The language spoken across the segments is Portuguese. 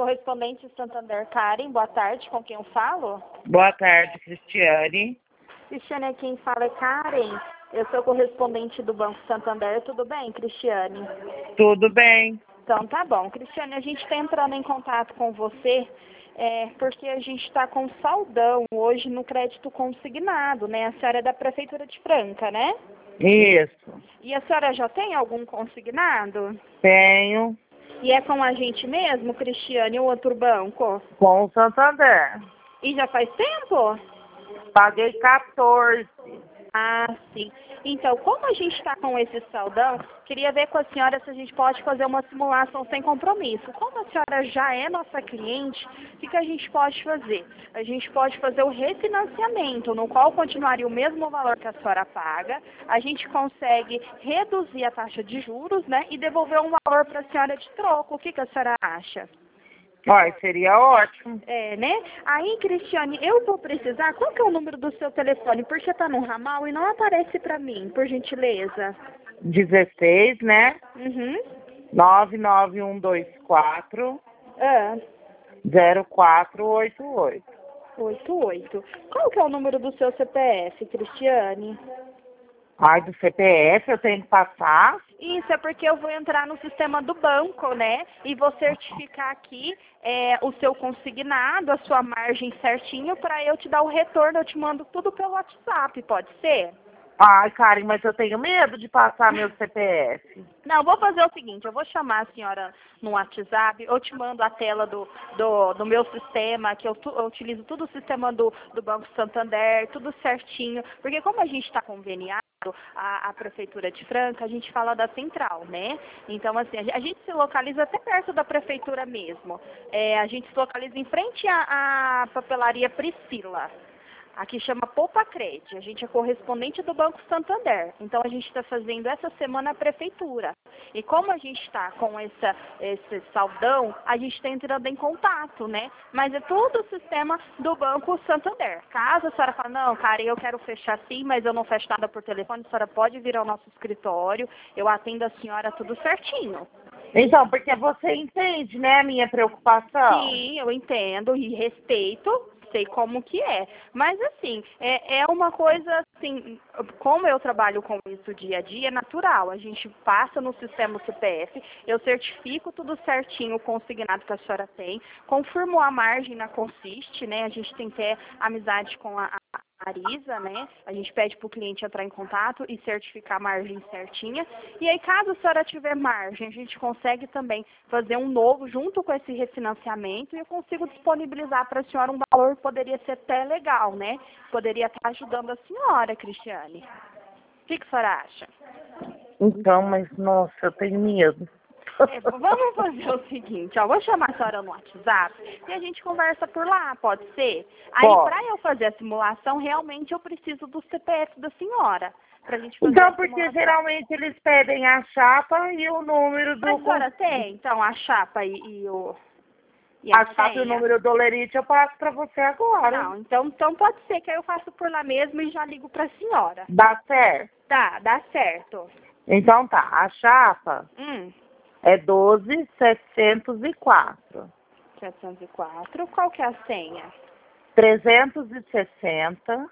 Correspondente Santander, Karen, boa tarde, com quem eu falo? Boa tarde, Cristiane. Cristiane, quem fala é Karen, eu sou correspondente do Banco Santander, tudo bem, Cristiane? Tudo bem? Então tá bom. Cristiane, a gente está entrando em contato com você porque a gente está com saldão hoje no crédito consignado, né? A senhora é da Prefeitura de Franca, né? Isso. E a senhora já tem algum consignado? Tenho. E é com a gente mesmo, Cristiane, ou outro banco? Com o Santander. E já faz tempo? Paguei 14. Ah, sim. Então, como a gente está com esse saldão, queria ver com a senhora se a gente pode fazer uma simulação sem compromisso. Como a senhora já é nossa cliente, o que a gente pode fazer? A gente pode fazer o refinanciamento, no qual continuaria o mesmo valor que a senhora paga. A gente consegue reduzir a taxa de juros, né, e devolver um valor para a senhora de troco. O que a senhora acha? Olha, seria ótimo. É, né? Aí, Cristiane, eu vou precisar... Qual que é o número do seu telefone? Porque tá no ramal e não aparece pra mim, por gentileza. 16, né? Uhum. 99124 Ah, 0488. 88. Qual que é o número do seu CPF, Cristiane? Ai, do CPF eu tenho que passar? Isso, é porque eu vou entrar no sistema do banco, né? E vou certificar aqui o seu consignado, a sua margem certinho, para eu te dar o retorno. Eu te mando tudo pelo WhatsApp, pode ser? Ai, Karen, mas eu tenho medo de passar meu CPF. Não, vou fazer o seguinte, eu vou chamar a senhora no WhatsApp, eu te mando a tela do meu sistema, que eu utilizo tudo o sistema do Banco Santander, tudo certinho, porque como a gente está conveniado, a Prefeitura de Franca, a gente fala da central, né? Então, assim, a gente se localiza até perto da Prefeitura mesmo. A gente se localiza em frente à papelaria Priscila. Aqui chama Poupa Cred. A gente é correspondente do Banco Santander. Então, a gente está fazendo essa semana a Prefeitura. E como a gente está com esse saldão, a gente está entrando em contato, né? Mas é tudo o sistema do Banco Santander. Caso a senhora fale, não, cara, eu quero fechar sim, mas eu não fecho nada por telefone, a senhora pode vir ao nosso escritório, eu atendo a senhora tudo certinho. Então, porque você entende, né, a minha preocupação? Sim, eu entendo e respeito, sei como que é. Mas assim, é uma coisa assim, como eu trabalho com isso dia a dia, é natural. A gente passa no sistema CPF, eu certifico tudo certinho, o consignado que a senhora tem, confirmo a margem na Consiste, né? A gente tem que ter amizade com a Arisa, né? A gente pede para o cliente entrar em contato e certificar a margem certinha. E aí, caso a senhora tiver margem, a gente consegue também fazer um novo junto com esse refinanciamento e eu consigo disponibilizar para a senhora um valor que poderia ser até legal, né? Poderia estar ajudando a senhora, Cristiane. O que a senhora acha? Então, mas nossa, eu tenho medo. Vamos fazer o seguinte, ó, vou chamar a senhora no WhatsApp e a gente conversa por lá, pode ser? Aí, para eu fazer a simulação, realmente eu preciso do CPF da senhora, pra gente fazer Então, a porque simulação. geralmente eles pedem a chapa e o número do... A senhora tem, então, a chapa e A a chapa e o senha? número do Lerite eu passo pra você agora. Não, então pode ser que aí eu faço por lá mesmo e já ligo pra senhora. Dá certo? Tá, dá certo. Então tá, a chapa é 12704. 704, qual que é a senha? 360,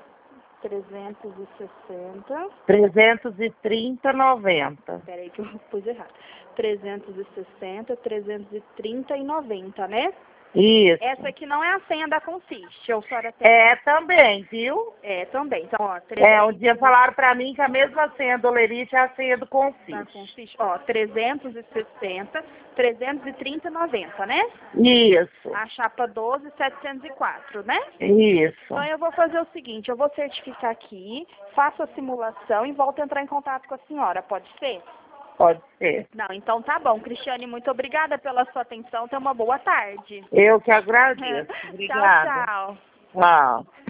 360... 330, 90. Peraí que eu pus errado. 360, 330 e 90, né? Isso. Essa aqui não é a senha da Consiste, ou a senhora tem? É também, viu? É, também. Então, ó, Um dia falaram pra mim que a mesma senha do Lerite é a senha do da Consiste. Consiste, ó, 360, 330 e 90, né? Isso. A chapa 12, 704, né? Isso. Então, eu vou fazer o seguinte, eu vou certificar aqui, faço a simulação e volto a entrar em contato com a senhora, pode ser? Pode ser. Não, então tá bom. Cristiane, muito obrigada pela sua atenção. Tenha uma boa tarde. Eu que agradeço. Obrigada. Tchau, tchau. Tchau.